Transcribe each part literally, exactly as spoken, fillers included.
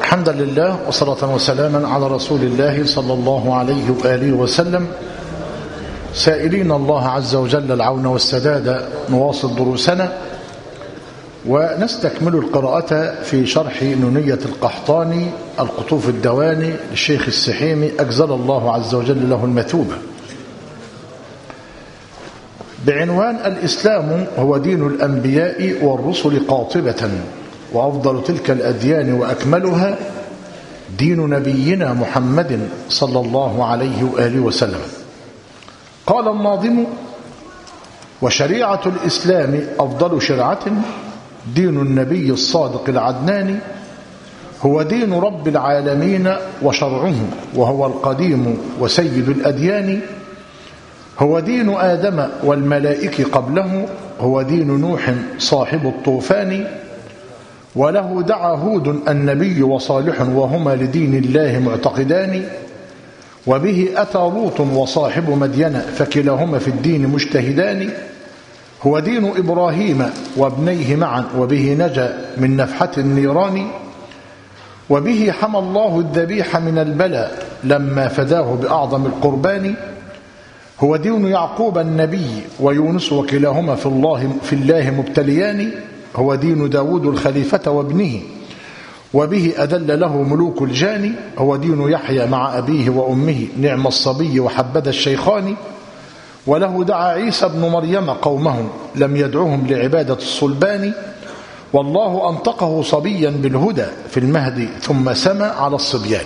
حمدا لله وصلاة وسلاما على رسول الله صلى الله عليه وآله وسلم، سائلين الله عز وجل العون والسداد. نواصل دروسنا ونستكمل القراءة في شرح نونية القحطاني القطوف الدواني للشيخ السحيمي أجزل الله عز وجل له المثوبة، بعنوان الإسلام هو دين الأنبياء والرسل قاطبة، وأفضل تلك الأديان وأكملها دين نبينا محمد صلى الله عليه وآله وسلم. قال الناظم: وشريعة الإسلام أفضل شرعة دين النبي الصادق العدنان، هو دين رب العالمين وشرعه، وهو القديم وسيد الأديان، هو دين آدم والملائك قبله، هو دين نوح صاحب الطوفان، وله دعا هود النبي وصالح، وهما لدين الله معتقدان، وبه أتى لوط وصاحب مدين، فكلاهما في الدين مجتهدان، هو دين إبراهيم وابنيه معا، وبه نجا من نفحة النيران، وبه حمى الله الذبيح من البلاء لما فداه بأعظم القربان، هو دين يعقوب النبي ويونس، وكلاهما في الله في الله مبتليان، هو دين داود الخليفة وابنه، وبه أدل له ملوك الجان، هو دين يحيى مع أبيه وأمه، نعم الصبي وحبذا الشيخان، وله دعا عيسى ابن مريم قومه، لم يدعوهم لعبادة الصلبان، والله أنطقه صبيا بالهدى في المهد ثم سمى على الصبيان.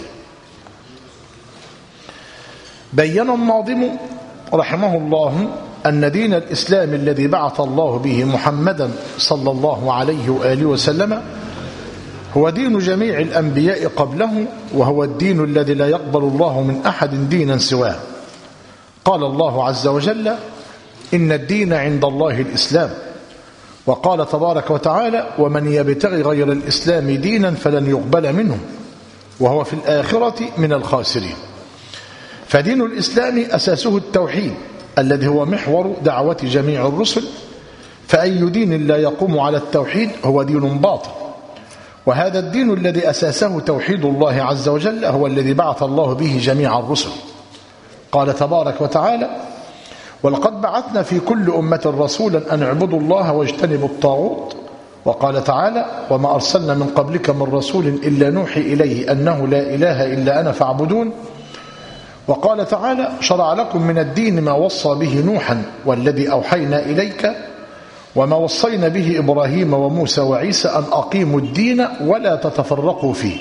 بين الناظم رحمه الله أن دين الإسلام الذي بعث الله به محمدا صلى الله عليه وآله وسلم هو دين جميع الأنبياء قبله، وهو الدين الذي لا يقبل الله من أحد دينا سواه. قال الله عز وجل: إن الدين عند الله الإسلام. وقال تبارك وتعالى: ومن يبتغي غير الإسلام دينا فلن يقبل منه وهو في الآخرة من الخاسرين. فدين الإسلام أساسه التوحيد الذي هو محور دعوة جميع الرسل، فأي دين لا يقوم على التوحيد هو دين باطل، وهذا الدين الذي أساسه توحيد الله عز وجل هو الذي بعث الله به جميع الرسل. قال تبارك وتعالى: ولقد بعثنا في كل أمة رسولا أن اعبدوا الله واجتنبوا الطاغوت. وقال تعالى: وما أرسلنا من قبلك من رسول إلا نوحي إليه أنه لا إله إلا أنا فاعبدون. وقال تعالى: شرع لكم من الدين ما وصى به نوحا والذي أوحينا إليك وما وصينا به إبراهيم وموسى وعيسى أن أقيموا الدين ولا تتفرقوا فيه.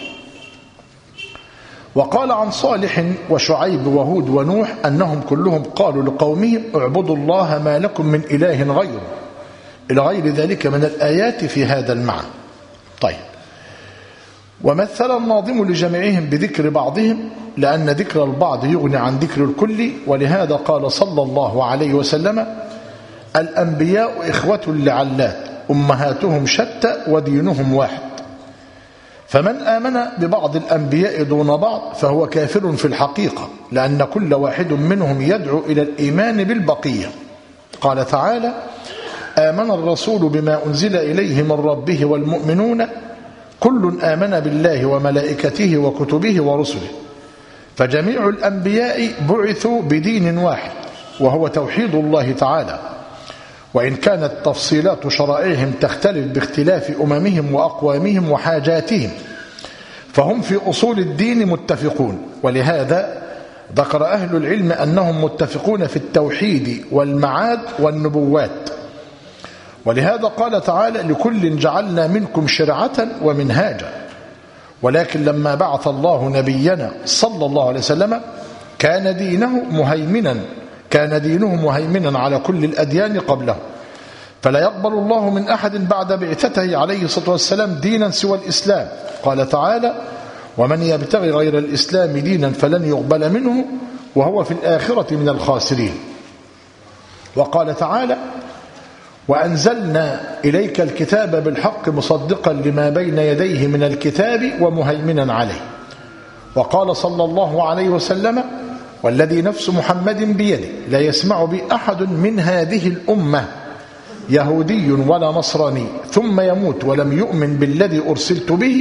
وقال عن صالح وشعيب وهود ونوح أنهم كلهم قالوا لقومهم: اعبدوا الله ما لكم من إله غيره، إلى غير ذلك من الآيات في هذا المعنى. طيب، ومثل الناظم لجميعهم بذكر بعضهم، لأن ذكر البعض يغني عن ذكر الكل، ولهذا قال صلى الله عليه وسلم: الأنبياء إخوة لعلات أمهاتهم شتى ودينهم واحد. فمن آمن ببعض الأنبياء دون بعض فهو كافر في الحقيقة، لأن كل واحد منهم يدعو إلى الإيمان بالبقية. قال تعالى: آمن الرسول بما أنزل إليه من ربه والمؤمنون كل آمن بالله وملائكته وكتبه ورسله. فجميع الأنبياء بعثوا بدين واحد وهو توحيد الله تعالى، وإن كانت تفصيلات شرائعهم تختلف باختلاف أممهم وأقوامهم وحاجاتهم، فهم في أصول الدين متفقون. ولهذا ذكر أهل العلم أنهم متفقون في التوحيد والمعاد والنبوات. ولهذا قال تعالى: لكل جعلنا منكم شرعة ومنهاجا. ولكن لما بعث الله نبينا صلى الله عليه وسلم كان دينه مهيمنا كان دينه مهيمنا على كل الأديان قبله، فلا يقبل الله من أحد بعد بعثته عليه الصلاة والسلام دينا سوى الإسلام. قال تعالى: ومن يبتغي غير الإسلام دينا فلن يقبل منه وهو في الآخرة من الخاسرين. وقال تعالى: وأنزلنا إليك الكتاب بالحق مصدقا لما بين يديه من الكتاب ومهيمنا عليه. وقال صلى الله عليه وسلم: والذي نفس محمد بيده لا يسمع بي أحد من هذه الأمة يهودي ولا نصراني ثم يموت ولم يؤمن بالذي أرسلت به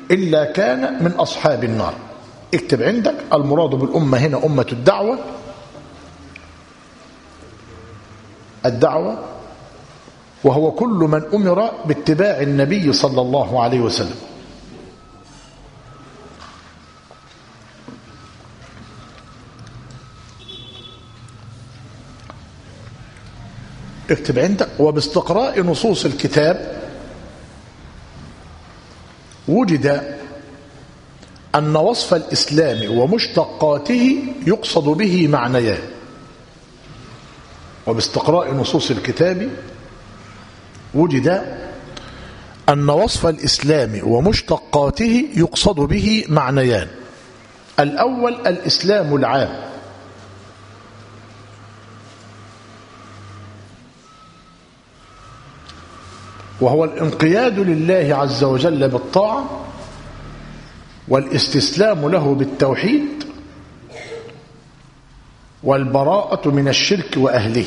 إلا كان من أصحاب النار. اكتب عندك المراد بالأمة هنا أمة الدعوة، الدعوة وهو كل من أمر باتباع النبي صلى الله عليه وسلم. اكتب عندك وباستقراء نصوص الكتاب وجد أن وصف الإسلام ومشتقاته يقصد به معنيان. وباستقراء نصوص الكتاب وجد أن وصف الإسلام ومشتقاته يقصد به معنيان. الأول الإسلام العام، وهو الانقياد لله عز وجل بالطاعة والاستسلام له بالتوحيد والبراءة من الشرك وأهله.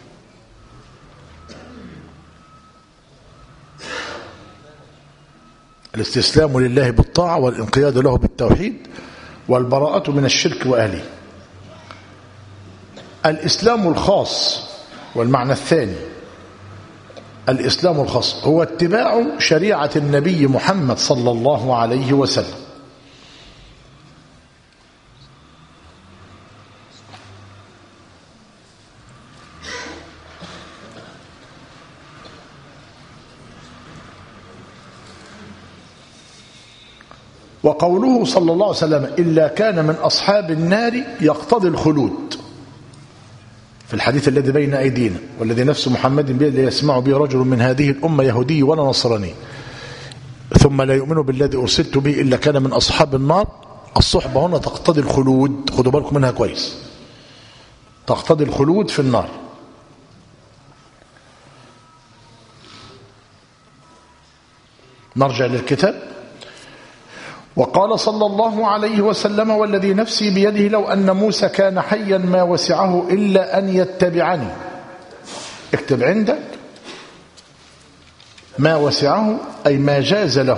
الاستسلام لله بالطاعة والانقياد له بالتوحيد والبراءة من الشرك وأهله. الإسلام الخاص، والمعنى الثاني الإسلام الخاص هو اتباع شريعة النبي محمد صلى الله عليه وسلم. وقوله صلى الله عليه وسلم إلا كان من أصحاب النار يقتضي الخلود في الحديث الذي بين أيدينا والذي نفس محمد بيده يسمع به رجل من هذه الأمة يهودي ولا نصراني ثم لا يؤمن بالذي أرسلت به إلا كان من أصحاب النار. الصحبة هنا تقتضي الخلود، خدوا بالكم منها كويس، تقتضي الخلود في النار. نرجع للكتاب. وقال صلى الله عليه وسلم والذي نفسي بيده لو أن موسى كان حيا ما وسعه إلا أن يتبعني. اكتب عندك ما وسعه أي ما جاز له،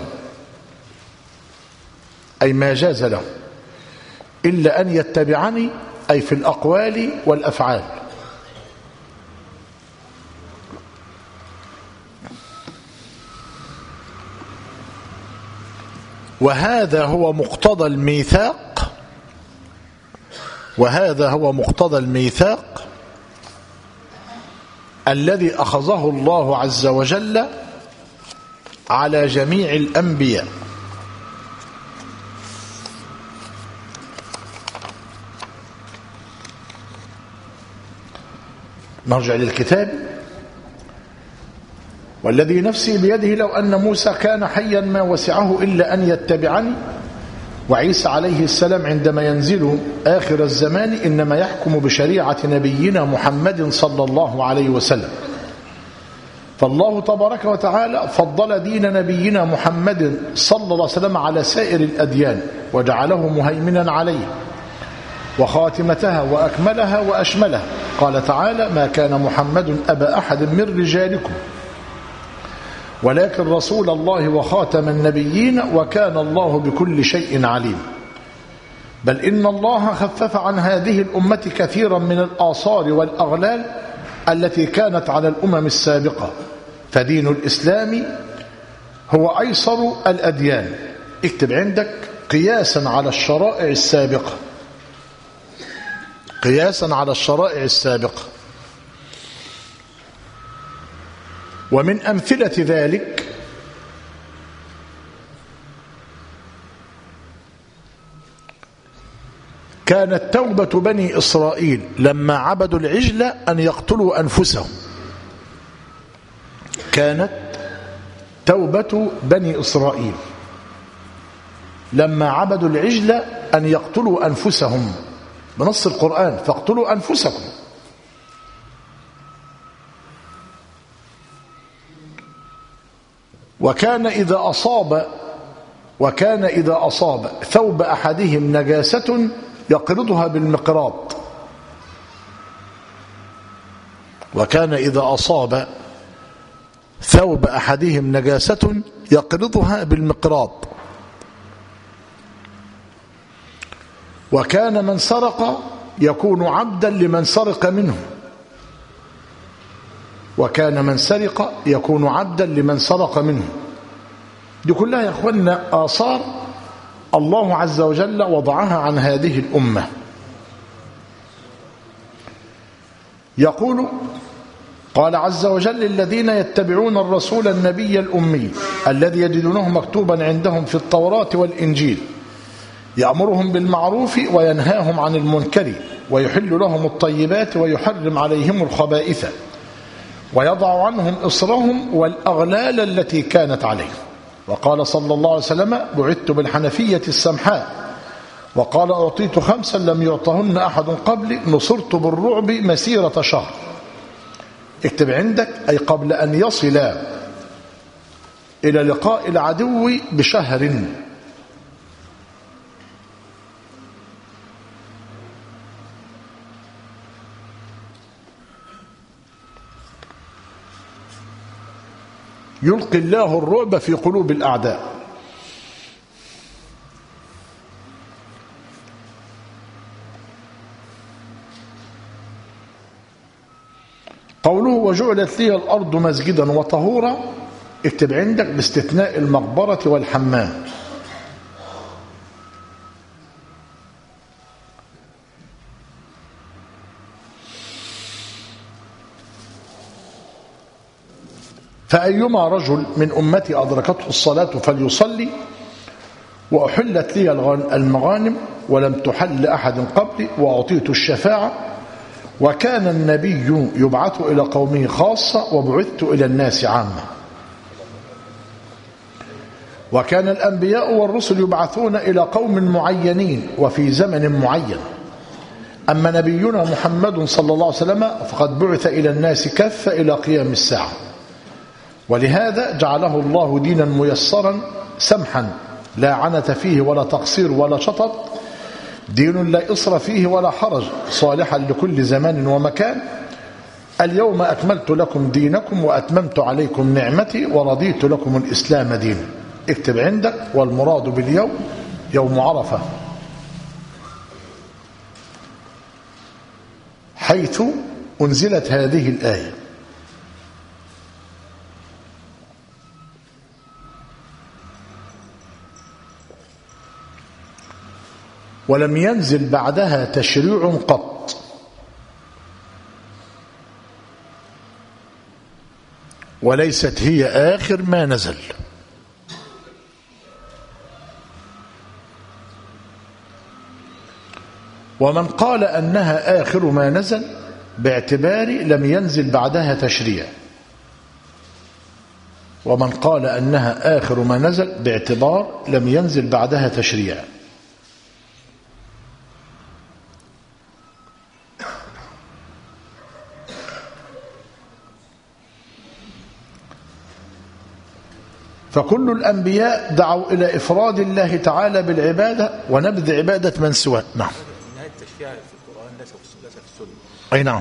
أي ما جاز له إلا أن يتبعني أي في الأقوال والأفعال. وهذا هو مقتضى الميثاق، وهذا هو مقتضى الميثاق الذي أخذه الله عز وجل على جميع الأنبياء. نرجع للكتاب. والذي نفسي بيده لو أن موسى كان حيا ما وسعه إلا أن يتبعني. وعيسى عليه السلام عندما ينزل آخر الزمان إنما يحكم بشريعة نبينا محمد صلى الله عليه وسلم. فالله تبارك وتعالى فضل دين نبينا محمد صلى الله عليه وسلم على سائر الأديان وجعله مهيمنا عليه وخاتمتها وأكملها وأشملها. قال تعالى ما كان محمد أبا أحد من رجالكم ولكن رسول الله وخاتم النبيين وكان الله بكل شيء عليم. بل إن الله خفف عن هذه الأمة كثيرا من الآثار والأغلال التي كانت على الأمم السابقة، فدين الإسلام هو أيسر الأديان. اكتب عندك قياسا على الشرائع السابقة، قياسا على الشرائع السابقة. ومن أمثلة ذلك كانت توبة بني إسرائيل لما عبدوا العجل أن يقتلوا أنفسهم. كانت توبة بني إسرائيل لما عبدوا العجل أن يقتلوا أنفسهم بنص القرآن فاقتلوا أنفسكم. وكان إذا أصاب وكان إذا أصاب ثوب أحدهم نجاسة يقرضها بالمقراط. وكان إذا أصاب ثوب أحدهم نجاسة يقرضها بالمقراط. وكان من سرق يكون عبدا لمن سرق منه، وكان من سرق يكون عبدا لمن سرق منه. دي كلها يا اخوانا آثار الله عز وجل وضعها عن هذه الأمة. يقول قال عز وجل: الذين يتبعون الرسول النبي الأمي الذي يجدونه مكتوبا عندهم في التوراة والإنجيل يأمرهم بالمعروف وينهاهم عن المنكر ويحل لهم الطيبات ويحرم عليهم الخبائث ويضع عنهم إصرهم والأغلال التي كانت عليهم. وقال صلى الله عليه وسلم: بعثت بالحنفية السمحاء. وقال: أعطيت خمسا لم يعطهن أحد قبلي، نصرت بالرعب مسيرة شهر. اكتب عندك: أي قبل أن يصل إلى لقاء العدو بشهر. يلقي الله الرعب في قلوب الأعداء. قوله: وجعلت لي الأرض مسجدا وطهورا، اكتب عندك باستثناء المقبرة والحمام. فأيما رجل من أمتي أدركته الصلاة فليصلي، وأحلت لي المغانم ولم تحل لأحد قبلي، وأعطيت الشفاعة، وكان النبي يبعث إلى قومه خاصة وبعثت إلى الناس عامة. وكان الأنبياء والرسل يبعثون إلى قوم معينين وفي زمن معين. أما نبينا محمد صلى الله عليه وسلم فقد بعث إلى الناس كافة إلى قيام الساعة، ولهذا جعله الله دينا ميسرا سمحا لا عنة فيه ولا تقصير ولا شطط، دين لا إصر فيه ولا حرج، صالحا لكل زمان ومكان. اليوم أكملت لكم دينكم وأتممت عليكم نعمتي ورضيت لكم الإسلام دينا. اكتب عندك: والمراد باليوم يوم عرفة، حيث أنزلت هذه الآية. ولم ينزل بعدها تشريع قط، وليست هي آخر ما نزل. ومن قال أنها آخر ما نزل باعتبار لم ينزل بعدها تشريع، ومن قال أنها آخر ما نزل باعتبار لم ينزل بعدها تشريع. فكل الأنبياء دعوا إلى إفراد الله تعالى بالعبادة ونبذ عبادة من سواه. نعم. نهاية التشريع في القرآن ليس في السنة. أي نعم.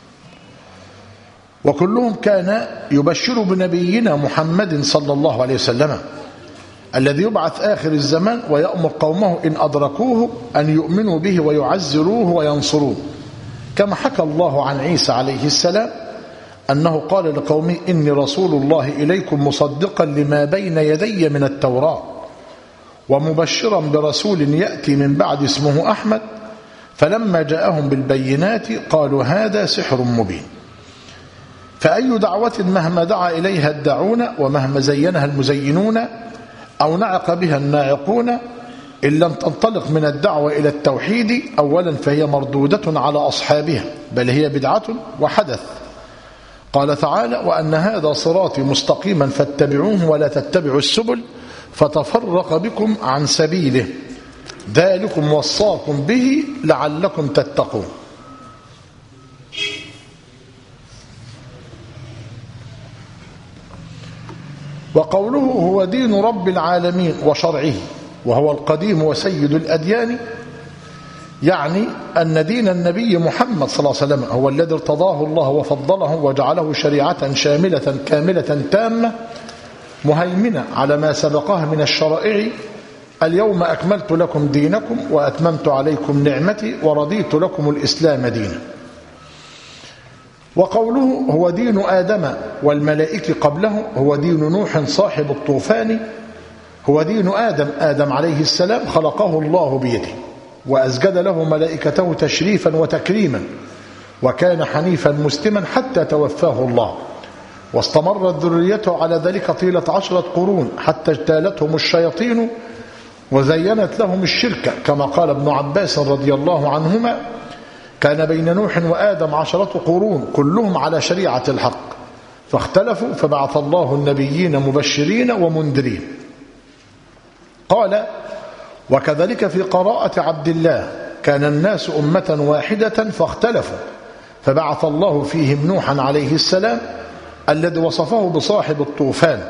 وكلهم كان يبشر بنبينا محمد صلى الله عليه وسلم الذي يبعث آخر الزمان ويأمر قومه إن أدركوه أن يؤمنوا به ويعزروه وينصروه، كما حكى الله عن عيسى عليه السلام أنه قال لقومه: إني رسول الله إليكم مصدقا لما بين يدي من التوراة ومبشرا برسول يأتي من بعد اسمه أحمد. فلما جاءهم بالبينات قالوا هذا سحر مبين. فأي دعوة مهما دعا إليها الداعون ومهما زينها المزينون أو نعق بها الناعقون إن لم تنطلق من الدعوة إلى التوحيد أولا فهي مردودة على أصحابها، بل هي بدعة وحدث. قال تعالى: وأن هذا صراطي مستقيما فاتبعوه ولا تتبعوا السبل فتفرق بكم عن سبيله ذلكم وصاكم به لعلكم تتقون. وقوله: هو دين رب العالمين وشرعه وهو القديم وسيد الأديان، يعني أن دين النبي محمد صلى الله عليه وسلم هو الذي ارتضاه الله وفضله وجعله شريعة شاملة كاملة تامة مهيمنة على ما سبقها من الشرائع اليوم أكملت لكم دينكم وأتممت عليكم نعمتي ورضيت لكم الإسلام دينا. وقوله هو دين آدم والملائكة قبله هو دين نوح صاحب الطوفان، هو دين آدم. آدم عليه السلام خلقه الله بيده وأسجد له ملائكته تشريفا وتكريما، وكان حنيفا مسلما حتى توفاه الله، واستمرت ذريته على ذلك طيلة عشرة قرون حتى اجتالتهم الشياطين وزينت لهم الشرك، كما قال ابن عباس رضي الله عنهما: كان بين نوح وآدم عشرة قرون كلهم على شريعة الحق، فاختلفوا فبعث الله النبيين مبشرين ومنذرين. قال: وكذلك في قراءة عبد الله: كان الناس أمة واحدة فاختلفوا فبعث الله فيهم نوحا عليه السلام الذي وصفه بصاحب الطوفان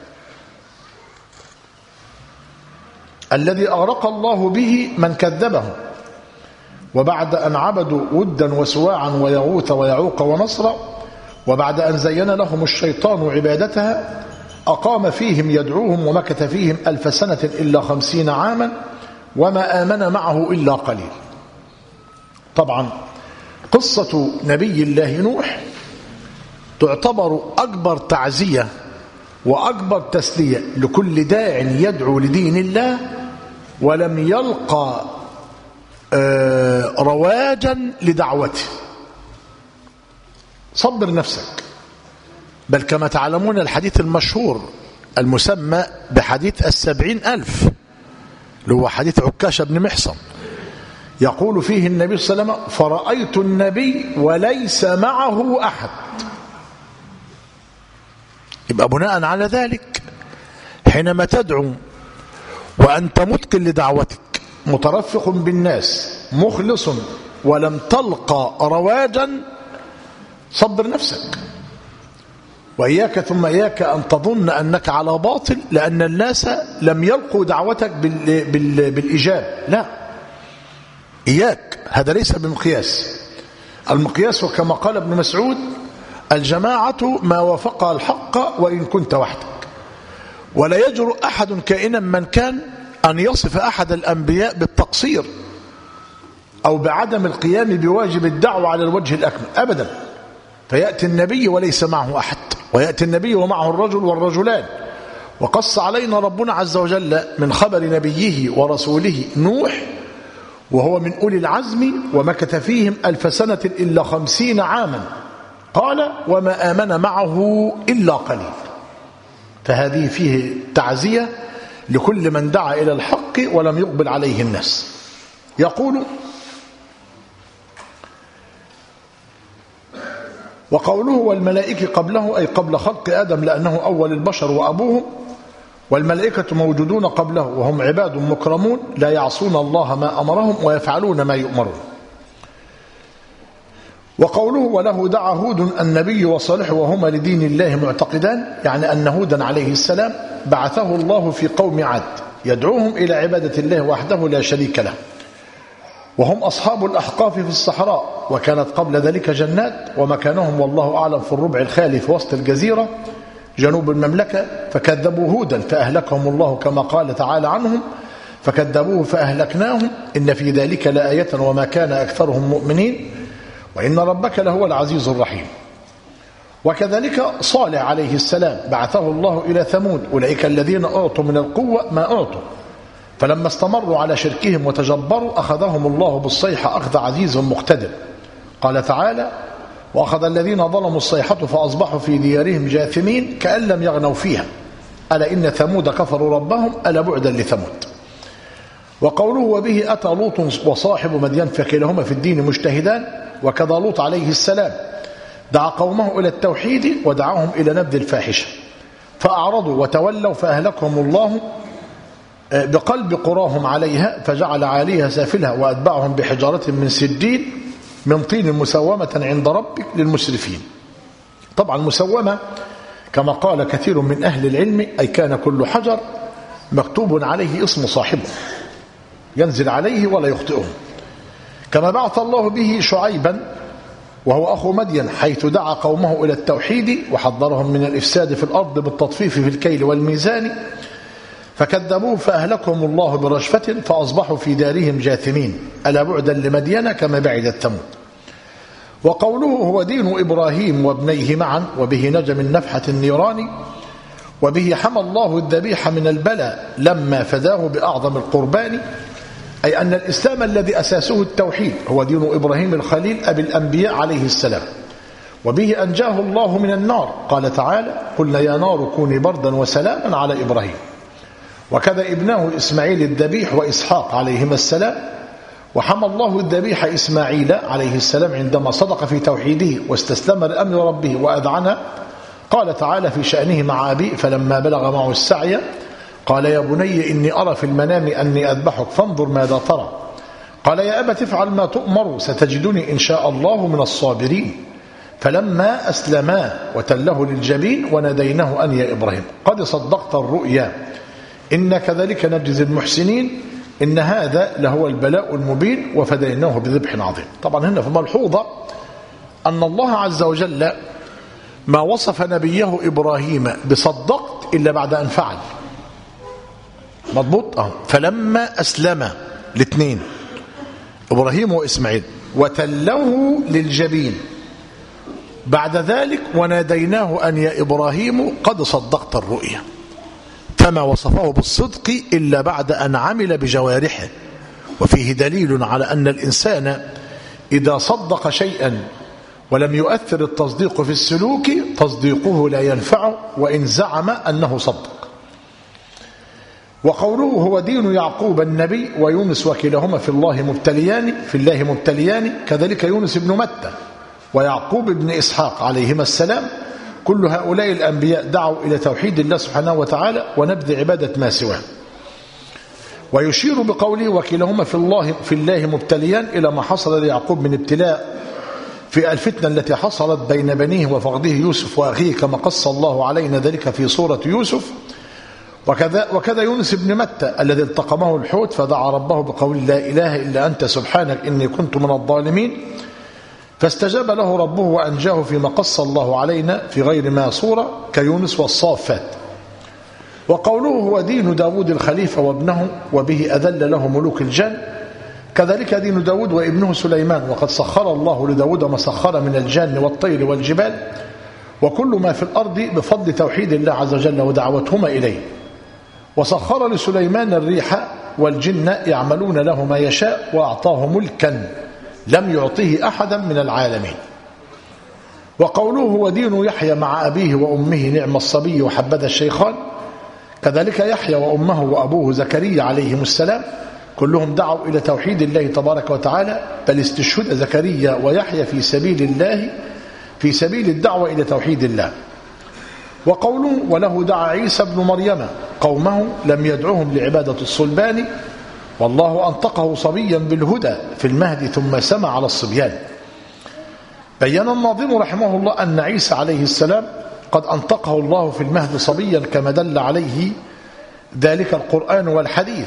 الذي أغرق الله به من كذبه، وبعد أن عبدوا ودا وسواعا ويغوث ويعوق ونصرا، وبعد أن زين لهم الشيطان عبادتها أقام فيهم يدعوهم ومكث فيهم ألف سنة إلا خمسين عاما وما آمن معه إلا قليل. طبعا قصة نبي الله نوح تعتبر أكبر تعزية وأكبر تسلية لكل داع يدعو لدين الله ولم يلقى رواجا لدعوته. صبر نفسك. بل كما تعلمون الحديث المشهور المسمى بحديث السبعين ألف اللي هو حديث عكاشة بن محصن، يقول فيه النبي صلى الله عليه وسلم: فرأيت النبي وليس معه أحد. يبقى بناء على ذلك حينما تدعو وأنت متقن لدعوتك مترفق بالناس مخلص ولم تلقى رواجا، صبر نفسك. وإياك ثم إياك أن تظن أنك على باطل لأن الناس لم يلقوا دعوتك بال بال بالإجابة. لا، إياك، هذا ليس بمقياس. المقياس كما قال ابن مسعود: الجماعة ما وافق الحق وإن كنت وحدك. ولا يجرؤ أحد كائنا من كان أن يصف أحد الأنبياء بالتقصير أو بعدم القيام بواجب الدعوة على الوجه الأكمل أبدا. فيأتي النبي وليس معه أحد، ويأتي النبي ومعه الرجل والرجلان. وقص علينا ربنا عز وجل من خبر نبيه ورسوله نوح وهو من أولي العزم ومكث فيهم ألف سنة إلا خمسين عاما، قال: وما آمن معه إلا قليل. فهذه فيه تعزية لكل من دعا إلى الحق ولم يقبل عليه الناس. يقول: وقوله والملائكة قبله أي قبل خلق آدم لأنه أول البشر وأبوهم، والملائكة موجودون قبله وهم عباد مكرمون لا يعصون الله ما أمرهم ويفعلون ما يؤمرون. وقوله وله دعا هود النبي وصالح وهما لدين الله معتقدان، يعني أن هودا عليه السلام بعثه الله في قوم عاد يدعوهم إلى عبادة الله وحده لا شريك له، وهم أصحاب الأحقاف في الصحراء، وكانت قبل ذلك جنات، ومكانهم والله أعلم في الربع الخالي في وسط الجزيرة جنوب المملكة، فكذبوا هودا فأهلكهم الله كما قال تعالى عنهم: فكذبوه فأهلكناهم إن في ذلك لآية وما كان أكثرهم مؤمنين وإن ربك لهو العزيز الرحيم. وكذلك صالح عليه السلام بعثه الله إلى ثمود، أولئك الذين أعطوا من القوة ما أعطوا، فلما استمروا على شركهم وتجبروا أخذهم الله بالصيحة أخذ عزيز مقتدر. قال تعالى: وأخذ الذين ظلموا الصيحة فأصبحوا في ديارهم جاثمين كأن لم يغنوا فيها ألا إن ثمود كفروا ربهم ألا بعدا لثمود. وقوله وبه أتى لوط وصاحب مدين فكلهما في الدين مجتهدان، وكذا لوط عليه السلام دعا قومه إلى التوحيد ودعاهم إلى نبذ الفاحشة فأعرضوا وتولوا فأهلكهم الله بقلب قراهم عليها فجعل عاليها سافلها وأتبعهم بحجارة من سجيل من طين مسومة عند ربك للمسرفين. طبعا مسومة كما قال كثير من أهل العلم أي كان كل حجر مكتوب عليه اسم صاحبه ينزل عليه ولا يخطئه، كما بعث الله به شعيبا وهو أخو مدين حيث دعا قومه إلى التوحيد وحذرهم من الإفساد في الأرض بالتطفيف في الكيل والميزان، فكذبوه فأهلكهم الله برجفة فأصبحوا في دارهم جاثمين ألا بعدا لمدين كما بعدت ثمود. وقوله هو دين إبراهيم وابنيه معا وبه نجا من نفحة النيران وبه حمى الله الذبيح من البلاء لما فداه بأعظم القربان، أي أن الإسلام الذي أساسه التوحيد هو دين إبراهيم الخليل أبي الأنبياء عليه السلام، وبه أنجاه الله من النار. قال تعالى قلنا يا نار كوني بردا وسلاما على إبراهيم. وكذا ابنه إسماعيل الذبيح وإسحاق عليهما السلام، وحمى الله الذبيح إسماعيل عليه السلام عندما صدق في توحيده واستسلم لأمر ربه وأذعنه. قال تعالى في شأنه مع أبيه فلما بلغ معه السعي قال يا بني إني أرى في المنام أني أذبحك فانظر ماذا ترى. قال يا أبت افعل ما تؤمر ستجدني إن شاء الله من الصابرين. فلما أسلما وتله للجبين وناديناه أن يا إبراهيم قد صدقت الرؤيا إن كذلك نجزي المحسنين إن هذا لهو البلاء المبين وفديناه بذبح عظيم. طبعا هنا في ملحوظة أن الله عز وجل ما وصف نبيه إبراهيم بصدقت إلا بعد أن فعل. مضبوط أهو. فلما أسلم الاثنين إبراهيم وإسماعيل وتله للجبين، بعد ذلك وناديناه أن يا إبراهيم قد صدقت الرؤيا، فما وصفه بالصدق إلا بعد أن عمل بجوارحه. وفيه دليل على أن الإنسان إذا صدق شيئا ولم يؤثر التصديق في السلوك تصديقه لا ينفعه وإن زعم أنه صدق. وقوله هو دين يعقوب النبي ويونس وكلاهما في الله مبتليان في الله مبتليان، كذلك يونس بن متى ويعقوب بن إسحاق عليهما السلام، كل هؤلاء الأنبياء دعوا إلى توحيد الله سبحانه وتعالى ونبذ عبادة ما سواه. ويشير بقوله وكلاهما في الله في الله مبتليان إلى ما حصل ليعقوب من ابتلاء في الفتنة التي حصلت بين بنيه وفقده يوسف وأخيه كما قص الله علينا ذلك في سورة يوسف. وكذا, وكذا يونس بن متى الذي التقمه الحوت فدعا ربه بقول لا إله إلا أنت سبحانك إني كنت من الظالمين، فاستجاب له ربه وأنجاه فيما قص الله علينا في غير ما صورة كيونس والصافات. وقوله هو دين داود الخليفة وابنه وبه أذل له ملوك الجن، كذلك دين داود وابنه سليمان، وقد سخر الله لداود ما سخر من الجن والطير والجبال وكل ما في الأرض بفضل توحيد الله عز وجل ودعوتهما إليه. وسخر لسليمان الريح والجن يعملون له ما يشاء وأعطاه ملكا لم يعطيه أحدا من العالمين. وقوله هو دين يحيى مع أبيه وأمه نعم الصبي وحبذا الشيخان، كذلك يحيى وأمه وأبوه زكريا عليهم السلام كلهم دعوا إلى توحيد الله تبارك وتعالى، بل استشهد زكريا ويحيى في سبيل الله في سبيل الدعوة إلى توحيد الله. وقوله وله دعا عيسى ابن مريم قومه لم يدعوهم لعبادة الصلبان والله أنطقه صبيا بالهدى في المهد ثم سمع على الصبيان. بيّن الناظم رحمه الله أن عيسى عليه السلام قد أنطقه الله في المهد صبيا كما دل عليه ذلك القرآن والحديث.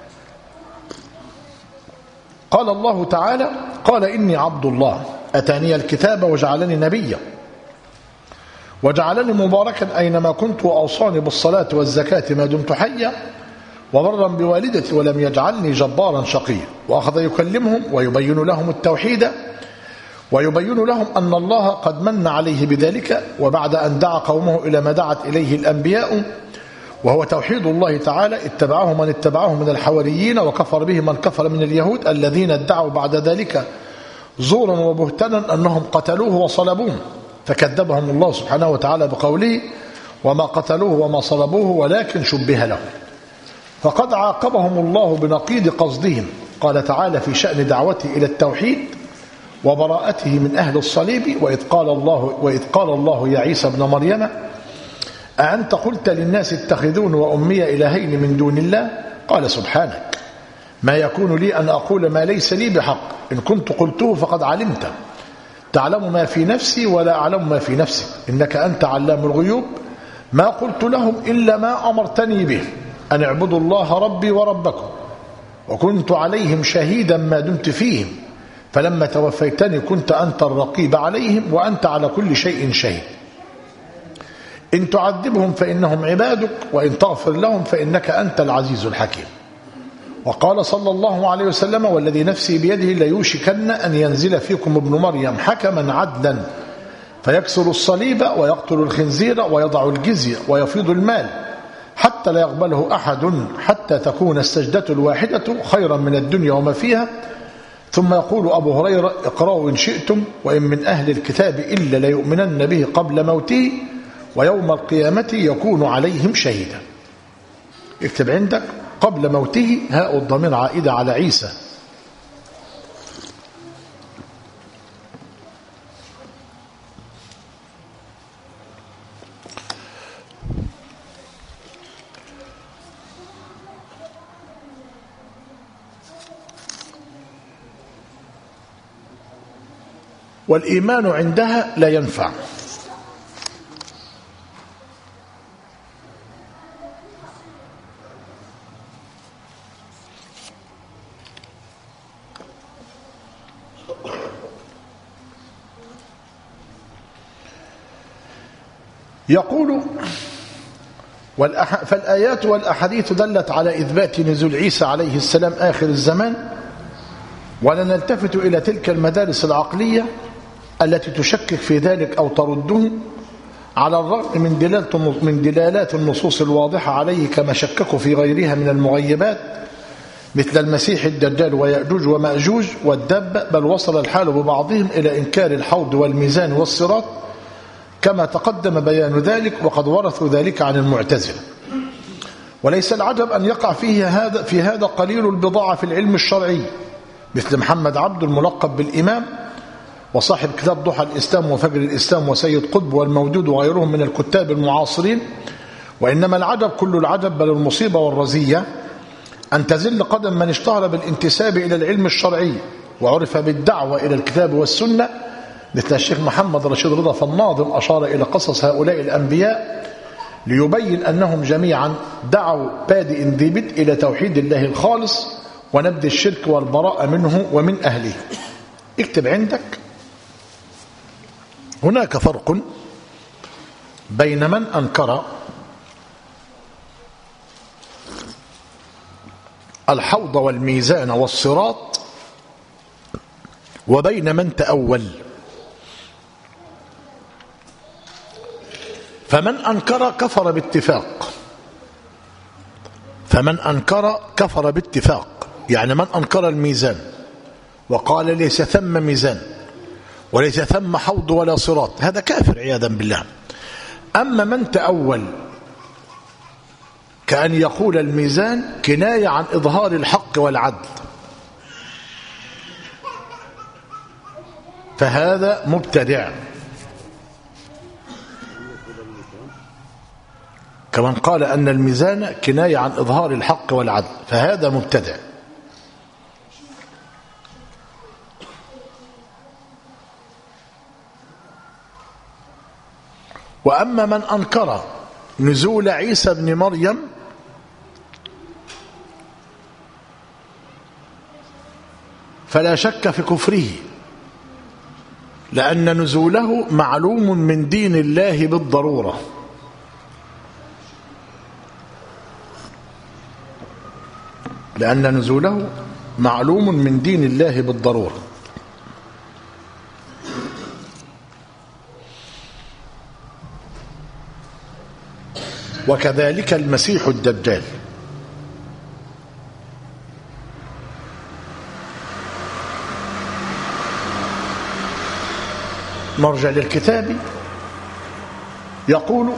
قال الله تعالى قال إني عبد الله أتاني الكتاب وجعلني نبيا وجعلني مباركا أينما كنت وأوصاني بالصلاة والزكاة ما دمت حيا وبرا بوالدتي ولم يجعلني جبارا شقيا. وأخذ يكلمهم ويبين لهم التوحيد ويبين لهم أن الله قد من عليه بذلك، وبعد أن دعا قومه إلى ما دعت إليه الأنبياء وهو توحيد الله تعالى اتبعه من اتبعه من الحواريين وكفر به من كفر من اليهود الذين ادعوا بعد ذلك زورا وبهتانا أنهم قتلوه وصلبوه، فكذبهم الله سبحانه وتعالى بقوله وما قتلوه وما صلبوه ولكن شبه لهم. فقد عاقبهم الله بنقيض قصدهم. قال تعالى في شأن دعوته إلى التوحيد وبراءته من أهل الصليب وإذ قال الله, وإذ قال الله يا عيسى ابن مريم أأنت قلت للناس اتخذون وأمي إلهين من دون الله قال سبحانك ما يكون لي أن أقول ما ليس لي بحق إن كنت قلته فقد علمت تعلم ما في نفسي ولا أعلم ما في نفسك إنك أنت علام الغيوب ما قلت لهم إلا ما أمرتني به أن اعبدوا الله ربي وربكم وكنت عليهم شهيدا ما دمت فيهم فلما توفيتني كنت أنت الرقيب عليهم وأنت على كل شيء شهيد. إن تعذبهم فإنهم عبادك وإن تغفر لهم فإنك أنت العزيز الحكيم. وقال صلى الله عليه وسلم: والذي نفسي بيده ليوشكن أن ينزل فيكم ابن مريم حكما عدلا فيكسر الصليب ويقتل الخنزير ويضع الجزية ويفيض المال حتى لا يقبله أحد حتى تكون السجدة الواحدة خيرا من الدنيا وما فيها. ثم يقول أبو هريرة: اقرأوا إن شئتم وإن من أهل الكتاب إلا ليؤمنن به قبل موته ويوم القيامة يكون عليهم شهيدا. اكتب عندك قبل موته، هاء الضمير عائدة على عيسى. والإيمان عندها لا ينفع. يقول: فالآيات والأحاديث دلت على إثبات نزول عيسى عليه السلام آخر الزمان، ولا نلتفت إلى تلك المدارس العقلية التي تشكك في ذلك أو ترده، على الرغم من دلالة من دلالات النصوص الواضحة عليه، كما شككوا في غيرها من المغيبات مثل المسيح الدجال ويأجوج ومأجوج والدابة، بل وصل الحال ببعضهم إلى إنكار الحوض والميزان والصراط كما تقدم بيان ذلك، وقد ورثوا ذلك عن المعتزلة. وليس العجب أن يقع فيه هذا في هذا قليل البضاعة في العلم الشرعي مثل محمد عبد الملقب بالإمام وصاحب كتاب ضحى الإسلام وفجر الإسلام وسيد قطب والموجود وغيرهم من الكتاب المعاصرين. وإنما العجب كل العجب بل المصيبة والرزية أن تزل قدم من اشتهر بالانتساب إلى العلم الشرعي وعرف بالدعوة إلى الكتاب والسنة مثل الشيخ محمد رشيد رضا، فالناظم أشار إلى قصص هؤلاء الأنبياء ليبين أنهم جميعا دعوا بادئ ذي بدء إلى توحيد الله الخالص ونبذ الشرك والبراءة منه ومن أهله. اكتب عندك: هناك فرق بين من أنكر الحوض والميزان والصراط وبين من تأول. فمن أنكر كفر باتفاق فمن أنكر كفر باتفاق يعني من أنكر الميزان وقال ليس ثم ميزان وليس ثم حوض ولا صراط، هذا كافر عياذا بالله. أما من تأول كأن يقول الميزان كناية عن إظهار الحق والعدل، فهذا مبتدع. كمن قال أن الميزان كناية عن إظهار الحق والعدل، فهذا مبتدع. وأما من أنكر نزول عيسى بن مريم فلا شك في كفره، لأن نزوله معلوم من دين الله بالضرورة. لأن نزوله معلوم من دين الله بالضرورة. وكذلك المسيح الدجال. مرجع للكتاب يقول: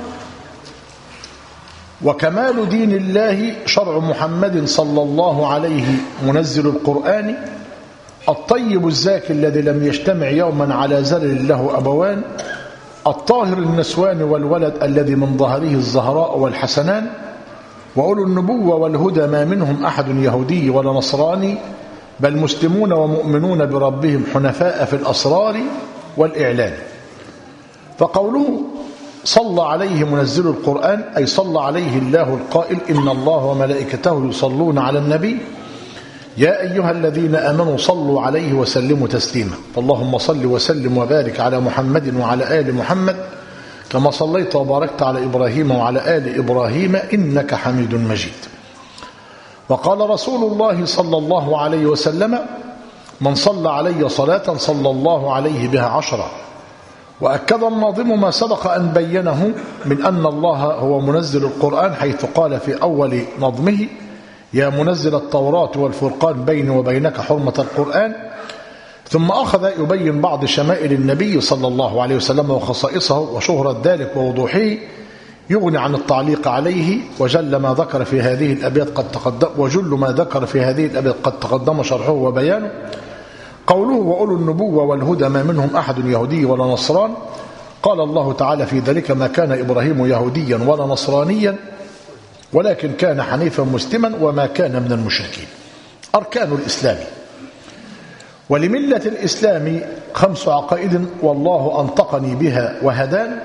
وكمال دين الله شرع محمد صلى الله عليه منزل القرآن الطيب الزاكي الذي لم يجتمع يوما على زلل له أبوان، الطاهر النسوان والولد الذي من ظهره الزهراء والحسنان، وأولو النبوة والهدى ما منهم أحد يهودي ولا نصراني، بل مسلمون ومؤمنون بربهم حنفاء في الأسرار والإعلان. فقوله صلى عليه منزل القرآن أي صلى عليه الله القائل: إن الله وملائكته يصلون على النبي يا أيها الذين آمنوا صلوا عليه وسلموا تسليما. فاللهم صل وسلم وبارك على محمد وعلى آل محمد كما صليت وباركت على إبراهيم وعلى آل إبراهيم إنك حميد مجيد. وقال رسول الله صلى الله عليه وسلم: من صلى علي صلاة صلى الله عليه بها عشرة. وأكد الناظم ما سبق أن بينه من أن الله هو منزل القرآن، حيث قال في أول نظمه: يا منزل التوراة والفرقان بيني وبينك حرمة القرآن. ثم أخذ يبين بعض شمائل النبي صلى الله عليه وسلم وخصائصه وشهرة ذلك ووضوحه يغني عن التعليق عليه. وجل ما ذكر في هذه الأبيات قد تقدم وجل ما ذكر في هذه الأبيات قد تقدم شرحه وبيانه. قوله: وأولو النبوة والهدى ما منهم أحد يهودي ولا نصران. قال الله تعالى في ذلك: ما كان إبراهيم يهوديا ولا نصرانيا ولكن كان حنيفا مسلما وما كان من المشركين. أركان الإسلام: ولملة الإسلام خمس عقائد والله أنطقني بها وهدان.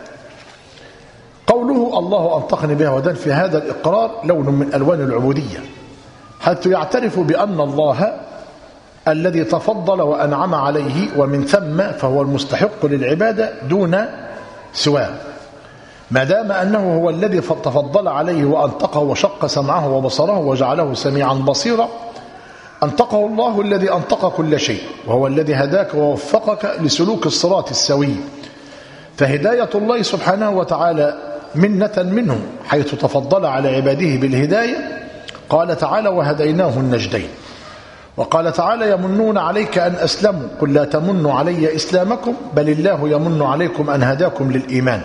قوله الله أنطقني بها وهدان في هذا الإقرار لون من ألوان العبودية، حتى يعترف بأن الله الذي تفضل وأنعم عليه ومن ثم فهو المستحق للعبادة دون سواه، ما دام أنه هو الذي تفضل عليه وأنطقه وشق سمعه وبصره وجعله سميعا بصيرا. أنطقه الله الذي أنطق كل شيء، وهو الذي هداك ووفقك لسلوك الصراط السوي. فهداية الله سبحانه وتعالى منة منه، حيث تفضل على عباده بالهداية. قال تعالى: وهديناه النجدين. وقال تعالى: يمنون عليك أن أسلموا قل لا تمنوا علي إسلامكم بل الله يمن عليكم أن هداكم للإيمان.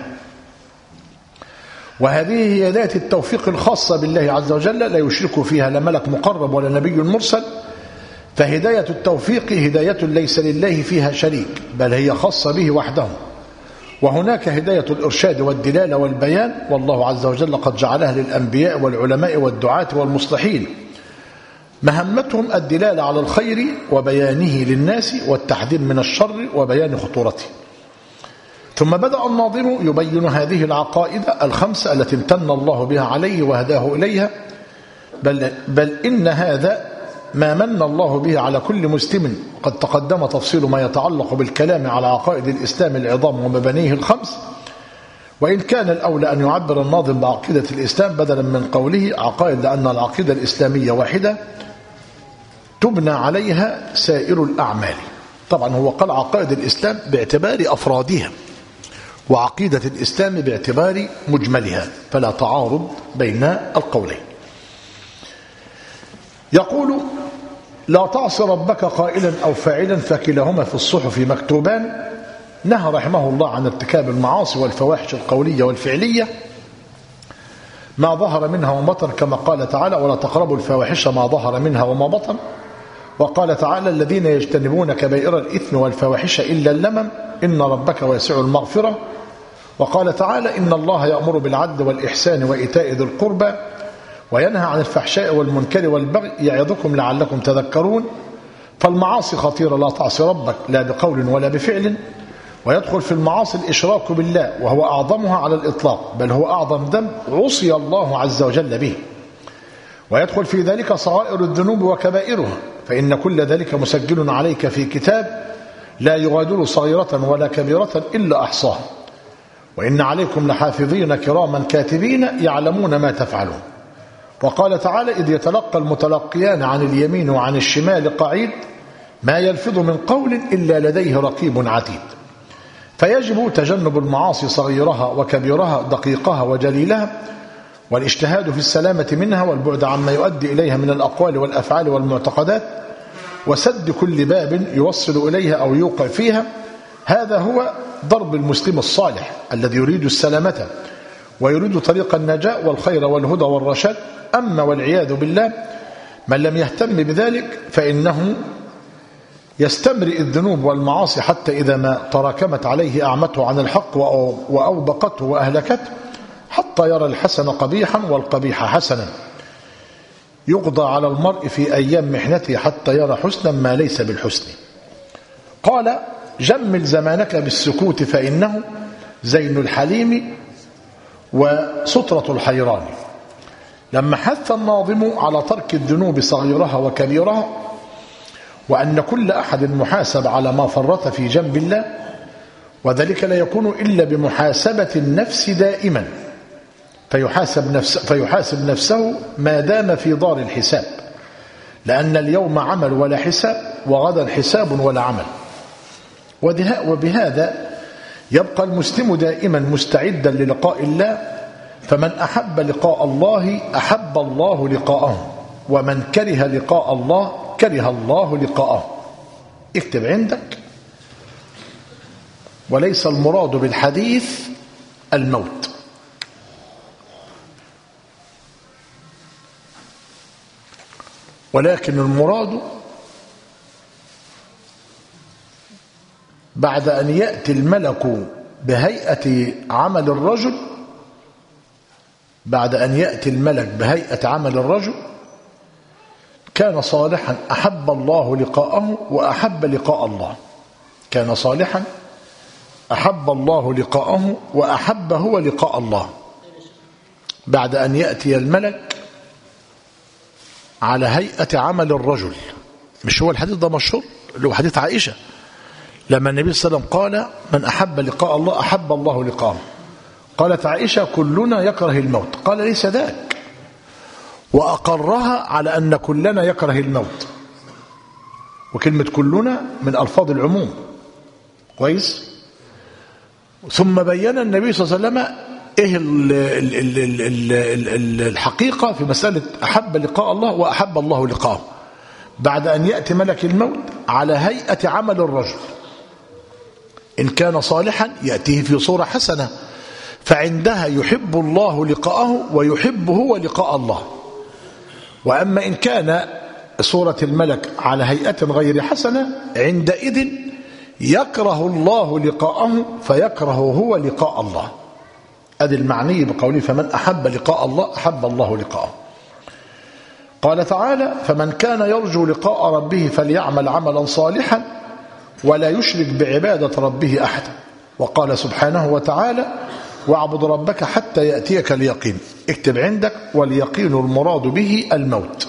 وهذه هي هداية التوفيق الخاصة بالله عز وجل، لا يشرك فيها لا ملك مقرب ولا نبي مرسل. فهداية التوفيق هداية ليس لله فيها شريك، بل هي خاصة به وحده. وهناك هداية الإرشاد والدلالة والبيان، والله عز وجل قد جعلها للأنبياء والعلماء والدعاة والمصلحين، مهمتهم الدلالة على الخير وبيانه للناس والتحذير من الشر وبيان خطورته. ثم بدأ الناظم يبين هذه العقائد الخمسة التي امتن الله بها عليه وهداه إليها، بل, بل إن هذا ما من الله به على كل مسلم. قد تقدم تفصيل ما يتعلق بالكلام على عقائد الإسلام العظام ومبانيه الخمس، وإن كان الأولى أن يعبر الناظم بعقيدة الإسلام بدلا من قوله عقائد، لأن العقيدة الإسلامية واحدة تبنى عليها سائر الأعمال. طبعا هو قال عقائد الإسلام باعتبار أفرادها، وعقيدة الإسلام باعتبار مجملها، فلا تعارض بين القولين. يقول: لا تعص ربك قائلا أو فاعلا فكلاهما في الصحف مكتوبان. نهى رحمه الله عن ارتكاب المعاصي والفواحش القولية والفعلية ما ظهر منها وما بطن، كما قال تعالى: ولا تقربوا الفواحش ما ظهر منها وما بطن. وقال تعالى: الذين يجتنبون كبائر الإثم والفواحش إلا اللمم إن ربك واسع المغفرة. وقال تعالى: إن الله يأمر بالعدل والإحسان وإيتاء ذي القربى وينهى عن الفحشاء والمنكر والبغي يعظكم لعلكم تذكرون. فالمعاصي خطيرة، لا تعصي ربك لا بقول ولا بفعل. ويدخل في المعاصي الإشراك بالله، وهو أعظمها على الإطلاق، بل هو أعظم ذنب عصي الله عز وجل به. ويدخل في ذلك صغائر الذنوب وكبائرها، فإن كل ذلك مسجل عليك في كتاب لا يغادر صغيرة ولا كبيرة إلا أحصاها. وإن عليكم لحافظين كراما كاتبين يعلمون ما تفعلون. وقال تعالى: إذ يتلقى المتلقيان عن اليمين وعن الشمال قعيد ما يلفظ من قول إلا لديه رقيب عتيد. فيجب تجنب المعاصي صغيرها وكبيرها، دقيقها وجليلها، والاجتهاد في السلامة منها والبعد عما يؤدي إليها من الأقوال والأفعال والمعتقدات، وسد كل باب يوصل إليها أو يوقع فيها. هذا هو ضرب المسلم الصالح الذي يريد السلامة ويريد طريق النجاة والخير والهدى والرشاد. أما والعياذ بالله من لم يهتم بذلك فإنه يستمرئ الذنوب والمعاصي حتى إذا ما تراكمت عليه أعمته عن الحق وأوبقته وأهلكته، حتى يرى الحسن قبيحا والقبيح حسنا. يقضى على المرء في أيام محنته حتى يرى حسنا ما ليس بالحسن. قال: جمل زمانك بالسكوت فإنه زين الحليم وسترة الحيران. لما حث الناظم على ترك الذنوب صغيرها وكبيرها، وأن كل أحد محاسب على ما فرط في جنب الله، وذلك لا يكون إلا بمحاسبة النفس دائما، فيحاسب, نفس فيحاسب نفسه ما دام في دار الحساب، لأن اليوم عمل ولا حساب، وغدا حساب ولا عمل. وبهذا يبقى المسلم دائما مستعدا للقاء الله، فمن أحب لقاء الله أحب الله لقاءه، ومن كره لقاء الله كره الله لقاءه. اكتب عندك: وليس المراد بالحديث الموت، ولكن المراد بعد أن يأتي الملك بهيئة عمل الرجل بعد أن يأتي الملك بهيئة عمل الرجل كان صالحا أحب الله لقاءه وأحب لقاء الله. كان صالحا أحب الله لقاءه وأحب هو لقاء الله. بعد أن يأتي الملك على هيئة عمل الرجل. مش هو الحديث ده مشهور اللي هو حديث عائشة لما النبي صلى الله عليه وسلم قال: من أحب لقاء الله أحب الله لقاءه. قالت عائشة: كلنا يكره الموت. قال: ليس ذاك، وأقرها على أن كلنا يكره الموت. وكلمة كلنا من ألفاظ العموم، كويس. ثم بين النبي صلى الله عليه وسلم إيه ال ال ال ال ال ال الحقيقة في مسألة أحب لقاء الله وأحب الله لقاءه. بعد أن يأتي ملك الموت على هيئة عمل الرجل، إن كان صالحا يأتيه في صورة حسنة، فعندها يحب الله لقاءه ويحب هو لقاء الله. وأما إن كان صورة الملك على هيئة غير حسنة، عندئذ يكره الله لقاءه فيكره هو لقاء الله. هذا المعني بقوله: فمن أحب لقاء الله أحب الله لقاءه. قال تعالى: فمن كان يرجو لقاء ربه فليعمل عملا صالحا ولا يشرك بعبادة ربه أحدا. وقال سبحانه وتعالى: واعبد ربك حتى يأتيك اليقين. اكتب عندك: واليقين المراد به الموت.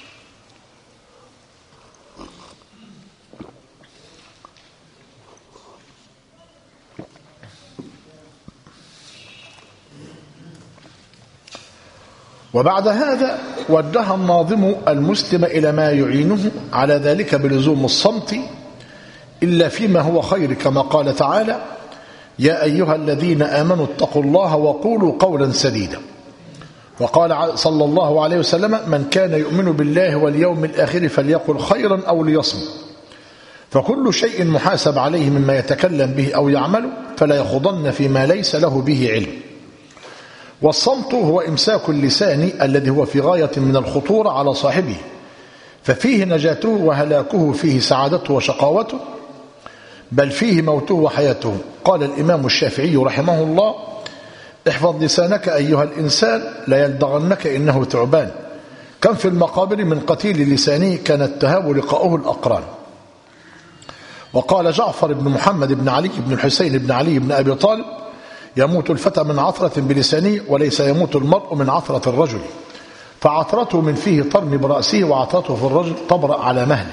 وبعد هذا وجه الناظم المسلم إلى ما يعينه على ذلك بلزوم الصمت إلا فيما هو خير، كما قال تعالى: يا أيها الذين آمنوا اتقوا الله وقولوا قولا سديدا. وقال صلى الله عليه وسلم: من كان يؤمن بالله واليوم الآخر فليقل خيرا أو ليصمت. فكل شيء محاسب عليه مما يتكلم به أو يعمل، فلا يخوضن فيما ليس له به علم. والصمت هو إمساك اللسان الذي هو في غاية من الخطورة على صاحبه، ففيه نجاته وهلاكه، فيه سعادته وشقاوته، بل فيه موته وحياته. قال الإمام الشافعي رحمه الله: احفظ لسانك أيها الإنسان لا يلدغنك إنه ثعبان. كم في المقابر من قتيل لسانه كانت تهاب لقاؤه الأقران. وقال جعفر بن محمد بن علي بن الحسين بن علي بن أبي طالب: يموت الفتى من عثرة بلسانه وليس يموت المرء من عثرة الرجل، فعثرته من فيه ترمي برأسه وعثرته في الرجل تبرأ على مهله.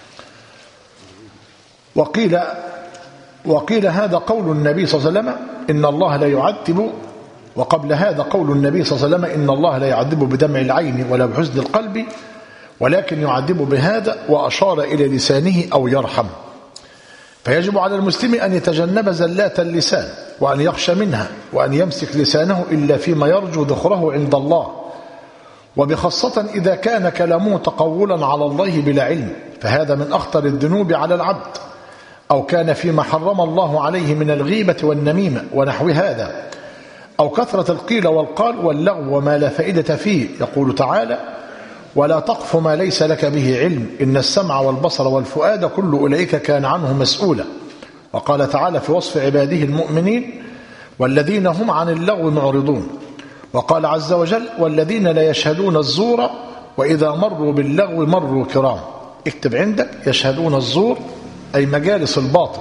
وقيل وقيل هذا قول النبي صلى الله عليه وسلم: إن الله لا يعذب. وقبل هذا قول النبي صلى الله عليه وسلم: إن الله لا يعذب بدمع العين ولا بحزن القلب، ولكن يعذب بهذا، وأشار إلى لسانه أو يرحم. فيجب على المسلم أن يتجنب زلات اللسان، وأن يخشى منها، وأن يمسك لسانه إلا فيما يرجو ذخره عند الله، وبخاصة إذا كان كلامه تقولا على الله بلا علم، فهذا من أخطر الذنوب على العبد، أو كان فيما حرم الله عليه من الغيبة والنميمة ونحو هذا، أو كثرة القيل والقال واللغو وما لا فائدة فيه. يقول تعالى: ولا تقف ما ليس لك به علم إن السمع والبصر والفؤاد كل أولئك كان عنه مسؤولا. وقال تعالى في وصف عباده المؤمنين: والذين هم عن اللغو معرضون. وقال عز وجل: والذين لا يشهدون الزور وإذا مروا باللغو مروا كرام. اكتب عندك: يشهدون الزور أي مجالس الباطل،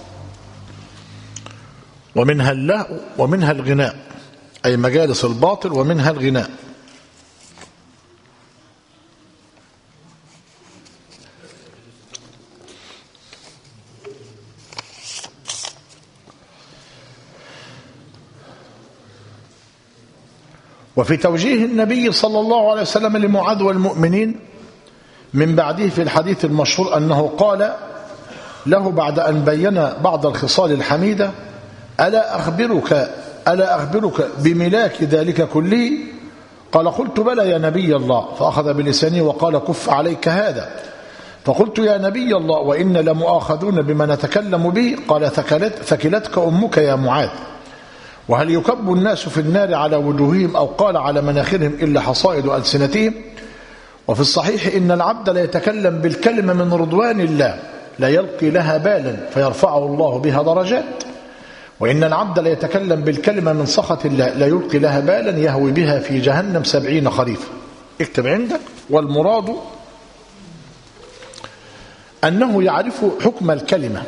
ومنها اللهو ومنها الغناء، أي مجالس الباطل ومنها الغناء. وفي توجيه النبي صلى الله عليه وسلم لمعاذ والمؤمنين من بعده في الحديث المشهور أنه قال له بعد أن بين بعض الخصال الحميدة: ألا أخبرك ألا أخبرك بملاك ذلك كله؟ قال: قلت: بلى يا نبي الله. فأخذ بلسانه وقال: كف عليك هذا. فقلت: يا نبي الله، وإن لمؤاخذون بما نتكلم به. قال: ثكلت ثكلتك أمك يا معاذ. وهل يكب الناس في النار على وجوههم أو قال على مناخرهم إلا حصائد ألسنتهم؟ وفي الصحيح إن العبد لا يتكلم بالكلمة من رضوان الله لا يلقي لها بالا فيرفعه الله بها درجات، وإن العبد لا يتكلم بالكلمة من سخط الله لا يلقي لها بالا يهوي بها في جهنم سبعين خريفا. اكتب عندك: والمراد أنه يعرف حكم الكلمة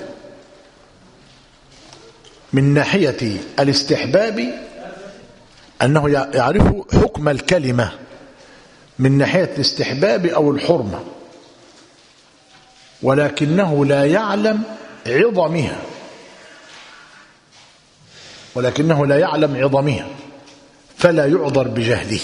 من ناحية الاستحباب، أنه يعرف حكم الكلمة من ناحية الاستحباب أو الحرمة، ولكنه لا يعلم عظمها ولكنه لا يعلم عظمها فلا يعذر بجهله.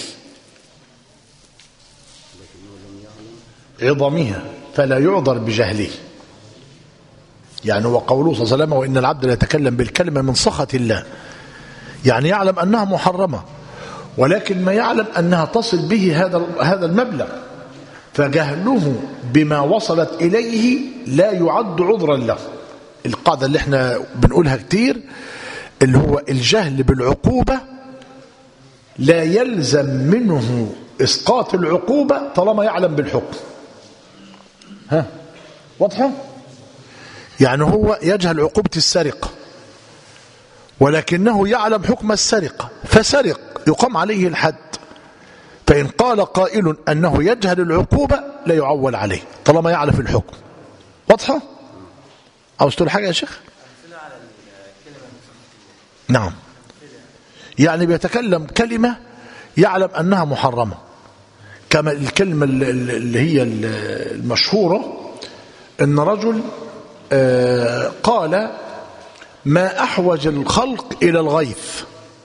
عظمها فلا يعذر بجهله، يعني وقوله صلى الله عليه وسلم: وإن العبد لا يتكلم بالكلمة من سخط الله، يعني يعلم أنها محرمة، ولكن ما يعلم أنها تصل به هذا هذا المبلغ، فجهله بما وصلت إليه لا يعد عذرا له. القاعدة اللي احنا بنقولها كتير اللي هو الجهل بالعقوبة لا يلزم منه إسقاط العقوبة طالما يعلم بالحكم. ها واضحة؟ يعني هو يجهل عقوبة السرقة ولكنه يعلم حكم السرقة فسرق يقام عليه الحد، فإن قال قائل أنه يجهل العقوبة لا يعول عليه طالما يعرف الحكم. واضحة؟ عاوز تقول حاجة يا شيخ؟ نعم، يعني بيتكلم كلمة يعلم أنها محرمة، كما الكلمة اللي هي المشهورة أن رجل قال: ما أحوج الخلق إلى الغيث.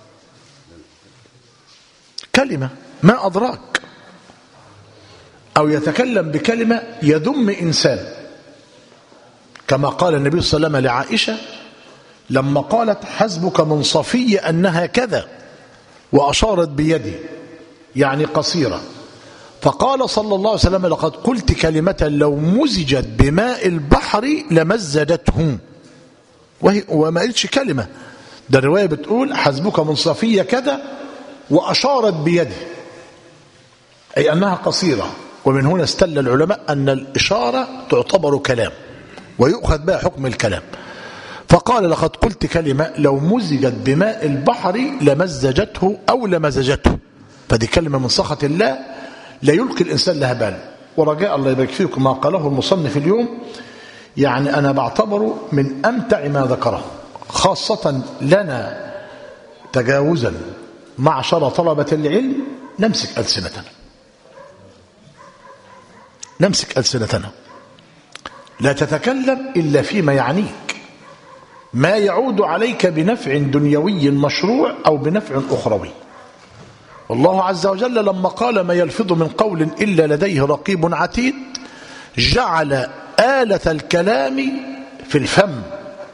كلمة ما أدراك. أو يتكلم بكلمة يذم إنسان، كما قال النبي صلى الله عليه وسلم لعائشة لما قالت: حسبك من صفية أنها كذا، وأشارت بيده يعني قصيرة، فقال صلى الله عليه وسلم: لقد قلت كلمة لو مزجت بماء البحر لمزجته. وما قلتش كلمة، ده الرواية بتقول: حسبك من صفية كذا، وأشارت بيده، أي أنها قصيرة. ومن هنا استدل العلماء أن الإشارة تعتبر كلام ويؤخذ بها حكم الكلام، فقال: لقد قلت كلمة لو مزجت بماء البحر لمزجته أو لمزجته. فدي كلمة من سخط الله لا يلقي الإنسان لها بال. ورجاء الله يبارك فيكم ما قاله المصنف اليوم، يعني أنا بعتبره من أمتع ما ذكره، خاصة لنا تجاوزا معشر طلبة العلم نمسك ألسنتنا نمسك ألسنتنا لا تتكلم إلا فيما يعنيك، ما يعود عليك بنفع دنيوي مشروع أو بنفع أخروي. والله عز وجل لما قال: ما يلفظ من قول إلا لديه رقيب عتيد، جعل آلة الكلام في الفم،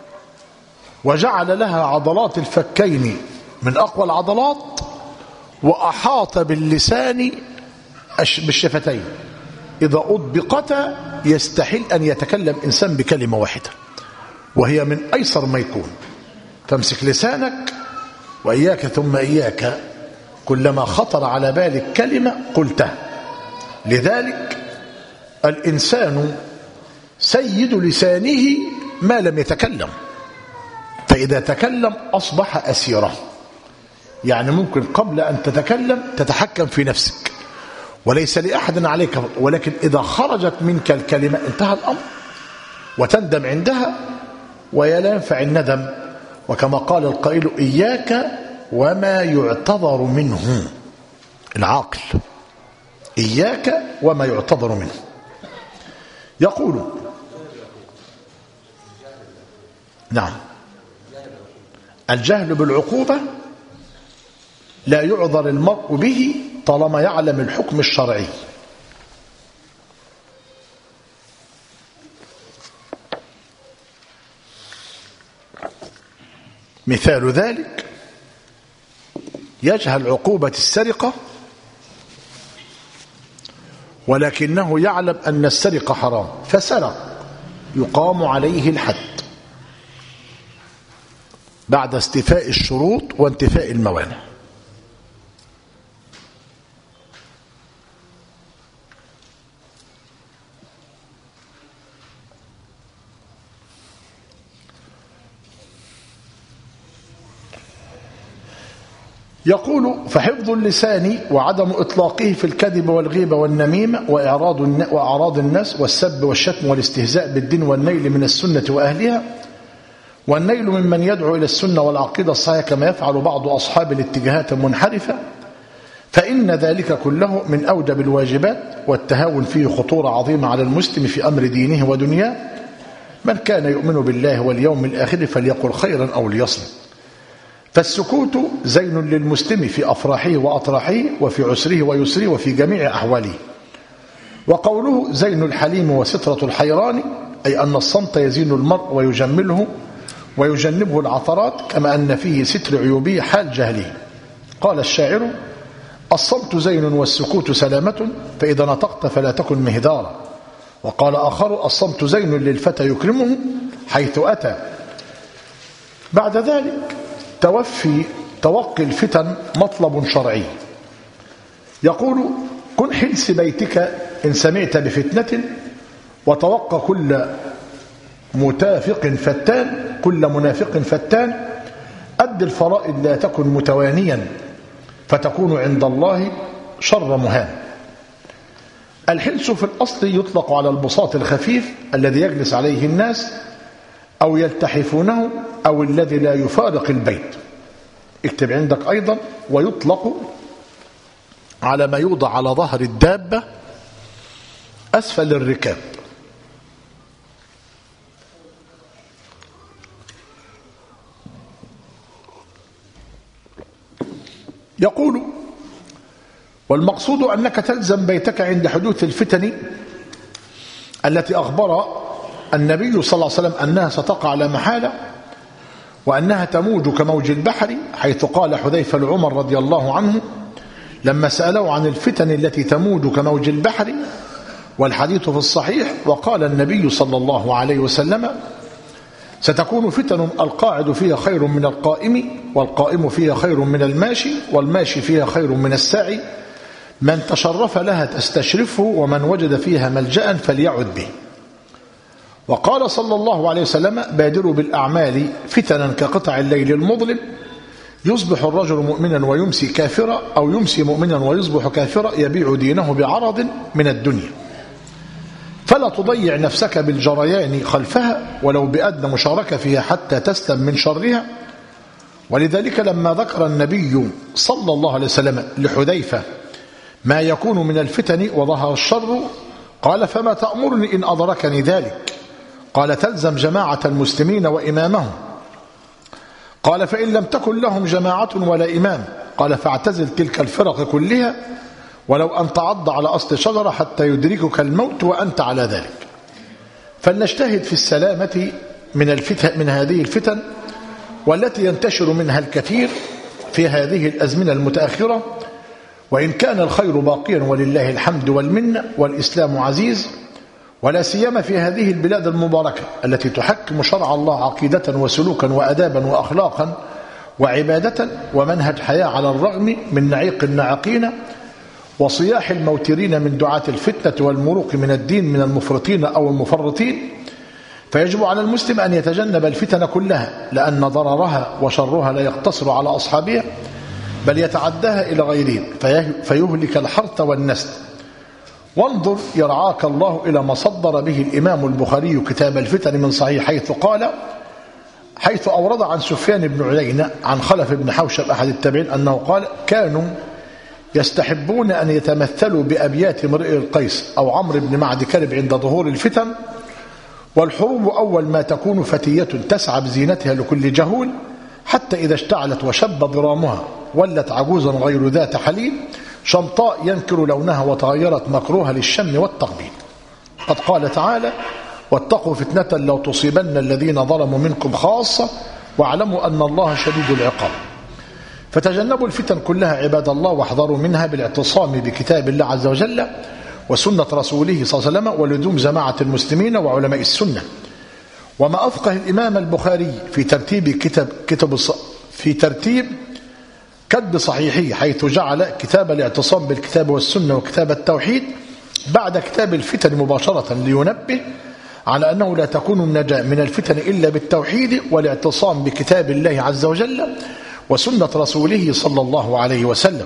وجعل لها عضلات الفكين من أقوى العضلات، وأحاط باللسان بالشفتين، إذا أطبقتا يستحيل أن يتكلم إنسان بكلمة واحدة، وهي من أيسر ما يكون. فامسك لسانك، وإياك ثم إياك كلما خطر على بالك كلمة قلتها. لذلك الإنسان سيد لسانه ما لم يتكلم، فإذا تكلم أصبح أسيره، يعني ممكن قبل أن تتكلم تتحكم في نفسك وليس لأحد عليك، ولكن إذا خرجت منك الكلمة انتهى الأمر وتندم عندها ولا ينفع الندم. وكما قال القائل: إياك وما يعتذر منه. العاقل إياك وما يعتذر منه. يقول: نعم، الجهل بالعقوبة لا يعذر المرء به طالما يعلم الحكم الشرعي. مثال ذلك يجهل عقوبة السرقة ولكنه يعلم أن السرقة حرام فسرق، يقام عليه الحد بعد استيفاء الشروط وانتفاء الموانع. يقول فحفظ اللسان وعدم إطلاقه في الكذب والغيبة والنميمة وإعراض وأعراض الناس والسب والشتم والاستهزاء بالدين والنيل من السنة وأهلها والنيل ممن يدعو إلى السنة والعقيدة الصحيحة كما يفعل بعض أصحاب الاتجاهات المنحرفة، فإن ذلك كله من أوجب الواجبات والتهاون فيه خطورة عظيمة على المسلم في أمر دينه ودنياه. من كان يؤمن بالله واليوم الآخر فليقل خيرا أو ليصمت. فالسكوت زين للمسلم في أفراحه وأطراحه وفي عسره ويسره وفي جميع أحواله. وقوله زين الحليم وسترة الحيران أي أن الصمت يزين المرء ويجمله ويجنبه العثرات كما أن فيه ستر عيوبه حال جهله. قال الشاعر الصمت زين والسكوت سلامة فإذا نطقت فلا تكن مهدارا. وقال آخر الصمت زين للفتى يكرمه حيث أتى. بعد ذلك توفي توقي الفتن مطلب شرعي. يقول كن حلس بيتك إن سمعت بفتنة وتوقى كل متافق فتان كل منافق فتان أد الفرائض لا تكن متوانيا فتكون عند الله شر مهان. الحلس في الأصل يطلق على البساط الخفيف الذي يجلس عليه الناس أو يلتحفونه أو الذي لا يفارق البيت. اكتب عندك أيضا ويطلق على ما يوضع على ظهر الدابة أسفل الركاب. يقول والمقصود أنك تلزم بيتك عند حدوث الفتن التي أخبر النبي صلى الله عليه وسلم أنها ستقع على محالة وأنها تموج كموج البحر، حيث قال حذيفة لعمر رضي الله عنه لما سأله عن الفتن التي تموج كموج البحر والحديث في الصحيح، وقال النبي صلى الله عليه وسلم ستكون فتن القاعد فيها خير من القائم والقائم فيها خير من الماشي والماشي فيها خير من الساعي، من تشرف لها تستشرفه ومن وجد فيها ملجأ فليعد به. وقال صلى الله عليه وسلم بادروا بالأعمال فتنا كقطع الليل المظلم يصبح الرجل مؤمنا ويمسي كافرا أو يمسي مؤمنا ويصبح كافرا يبيع دينه بعرض من الدنيا. فلا تضيع نفسك بالجريان خلفها ولو بأدنى مشاركة فيها حتى تسلم من شرها. ولذلك لما ذكر النبي صلى الله عليه وسلم لحذيفة ما يكون من الفتن وظهر الشر قال فما تأمرني إن أدركني ذلك؟ قال تلزم جماعة المسلمين وإمامهم. قال فإن لم تكن لهم جماعة ولا إمام؟ قال فاعتزل تلك الفرق كلها ولو أن تعض على أصل شجرة حتى يدركك الموت وأنت على ذلك. فلنجتهد في السلامة من الفتن من هذه الفتن والتي ينتشر منها الكثير في هذه الأزمنة المتأخرة، وإن كان الخير باقيا ولله الحمد والمنة والإسلام عزيز، ولا سيما في هذه البلاد المباركة التي تحكم شرع الله عقيدة وسلوكا وأدابا وأخلاقا وعبادة ومنهج حياة على الرغم من نعيق الناعقين وصياح الموترين من دعاة الفتنة والمروق من الدين من المفرطين أو المفرطين. فيجب على المسلم أن يتجنب الفتن كلها، لأن ضررها وشرها لا يقتصر على أصحابها بل يتعداها إلى غيرهم فيهلك الحرث والنسل. وانظر يرعاك الله إلى ما صدر به الإمام البخاري كتاب الفتن من صحيح، حيث قال حيث أورد عن سفيان بن عيينة عن خلف بن حوشب أحد التابعين أنه قال كانوا يستحبون أن يتمثلوا بأبيات امرئ القيس أو عمرو بن معد كرب عند ظهور الفتن. والحروب أول ما تكون فتية تسعى بزينتها لكل جهول حتى إذا اشتعلت وشب ضرامها ولت عجوزا غير ذات حليل شمطاء ينكر لونها وتغيرت مكروها للشم والتقبيل. قد قال تعالى: واتقوا فتنة لو تصيبن الذين ظلموا منكم خاصة واعلموا أن الله شديد العقاب. فتجنبوا الفتن كلها عباد الله واحذروا منها بالاعتصام بكتاب الله عز وجل وسنة رسوله صلى الله عليه وسلم ولزوم جماعة المسلمين وعلماء السنة. وما أفقه الإمام البخاري في ترتيب كتاب كتب في ترتيب كتب صحيحه، حيث جعل كتاب الاعتصام بالكتاب والسنة وكتاب التوحيد بعد كتاب الفتن مباشرة، لينبه على أنه لا تكون النجاة من الفتن إلا بالتوحيد والاعتصام بكتاب الله عز وجل وسنة رسوله صلى الله عليه وسلم.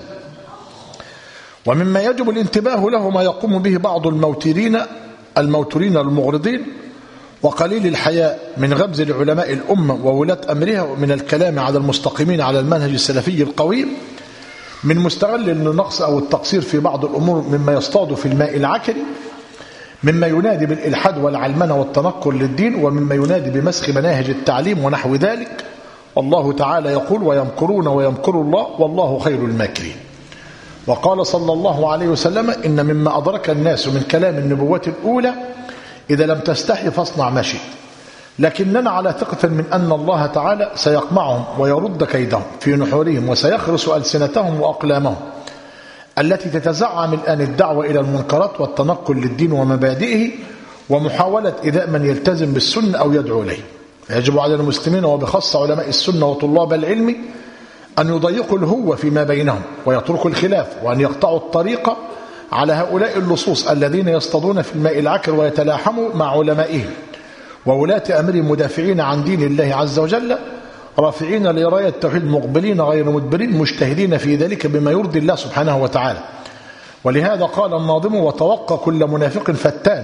ومما يجب الانتباه له ما يقوم به بعض الموترين الموترين المغرضين وقليل الحياء من غمز لعلماء الأمة وولاة أمرها من الكلام على المستقيمين على المنهج السلفي القويم، من مستغل للنقص أو التقصير في بعض الأمور مما يصطاد في الماء العكر، مما ينادي بالإلحاد والعلمنة والتنكر للدين، ومما ينادي بمسخ مناهج التعليم ونحو ذلك. والله تعالى يقول: ويمكرون ويمكر الله والله خير الماكرين. وقال صلى الله عليه وسلم: إن مما أدرك الناس من كلام النبوة الأولى إذا لم تستحي فاصنع ما شئت، لكننا على ثقة من أن الله تعالى سيقمعهم ويرد كيدهم في نحورهم وسيخرس ألسنتهم وأقلامهم التي تتزعم الآن الدعوة إلى المنكرات والتنقل للدين ومبادئه ومحاولة إيذاء من يلتزم بالسنة أو يدعو إليه. يجب على المسلمين وبخاصة علماء السنة وطلاب العلم أن يضيقوا الهوة فيما بينهم ويتركوا الخلاف، وأن يقطعوا الطريق على هؤلاء اللصوص الذين يصطادون في الماء العكر ويتلاحموا مع علمائهم وولاة أمرهم مدافعين عن دين الله عز وجل، رافعين لراية التوحيد مقبلين غير مدبرين مجتهدين في ذلك بما يرضي الله سبحانه وتعالى. ولهذا قال الناظم: وتوقى كل منافق فتان،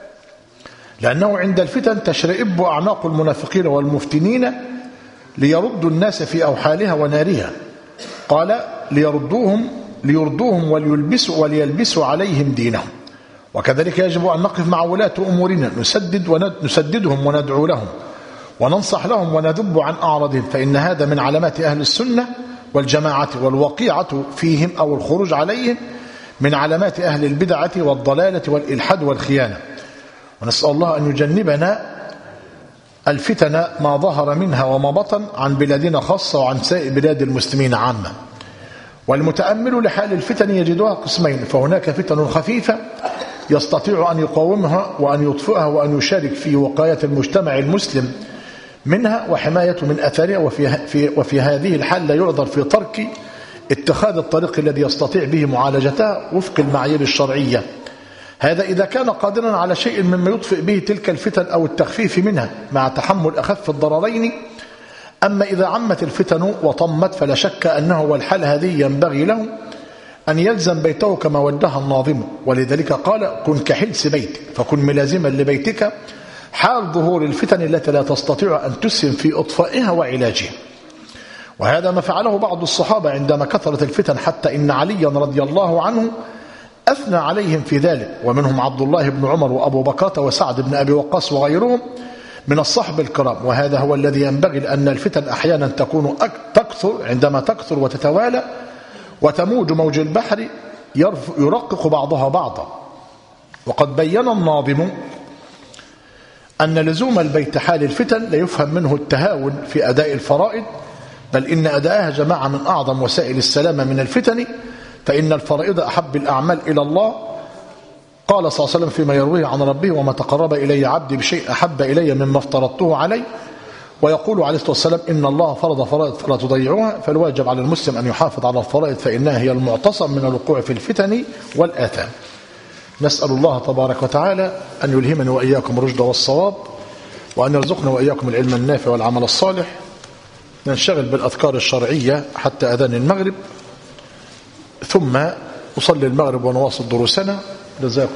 لأنه عند الفتن تشرئب أعناق المنافقين والمفتنين ليردوا الناس في أوحالها ونارها. قال: ليردوهم ليردوهم وليلبسوا وليلبسوا عليهم دينهم. وكذلك يجب أن نقف مع ولاة أمورنا نسدد ونسددهم وندعو لهم وننصح لهم ونذب عن أعراضهم، فإن هذا من علامات أهل السنة والجماعة، والوقيعة فيهم أو الخروج عليهم من علامات أهل البدعة والضلالة والإلحاد والخيانة. ونسأل الله أن يجنبنا الفتن ما ظهر منها وما بطن عن بلادنا خاصة وعن سائر بلاد المسلمين عامة. والمتأمل لحال الفتن يجدها قسمين: فهناك فتن خفيفة يستطيع أن يقاومها وأن يطفئها وأن يشارك في وقاية المجتمع المسلم منها وحمايته من أثرها، وفي, في وفي هذه الحال لا يعذر في ترك اتخاذ الطريق الذي يستطيع به معالجتها وفق المعايير الشرعية. هذا إذا كان قادرا على شيء مما يطفئ به تلك الفتن أو التخفيف منها مع تحمل أخف الضررين. أما إذا عمت الفتن وطمت فلا شك أنه والحال هذه ينبغي له أن يلزم بيته كما ودها الناظم. ولذلك قال: كن كحلس بيتك، فكن ملازما لبيتك حال ظهور الفتن التي لا تستطيع أن تسهم في إطفائها وعلاجها. وهذا ما فعله بعض الصحابة عندما كثرت الفتن، حتى إن عليا رضي الله عنه أثنى عليهم في ذلك، ومنهم عبد الله بن عمر وأبو بكر وسعد بن أبي وقاص وغيرهم من الصحب الكرام. وهذا هو الذي ينبغي، لأن الفتن أحيانا تكون تكثر عندما تكثر وتتوالى وتموج موج البحر يرقق بعضها بعضا. وقد بين الناظم أن لزوم البيت حال الفتن لا يفهم منه التهاون في أداء الفرائض، بل إن أداءها جماعة من أعظم وسائل السلامة من الفتن، فإن الفرائض أحب الأعمال إلى الله. قال صلى الله عليه وسلم فيما يرويه عن ربه: وما تقرب إلي عبدي بشيء أحب إلي مما افترضته عليه. ويقول عليه الصلاة والسلام: إن الله فرض فرائض فلا تضيعوها. فالواجب على المسلم أن يحافظ على الفرائض، فإنها هي المعتصم من الوقوع في الفتن والآثام. نسأل الله تبارك وتعالى أن يلهمني وإياكم الرشد والصواب، وأن يرزقنا وإياكم العلم النافع والعمل الصالح. ننشغل بالأذكار الشرعية حتى أذان المغرب، ثم نصلي المغرب ونواصل دروسنا. جزاكم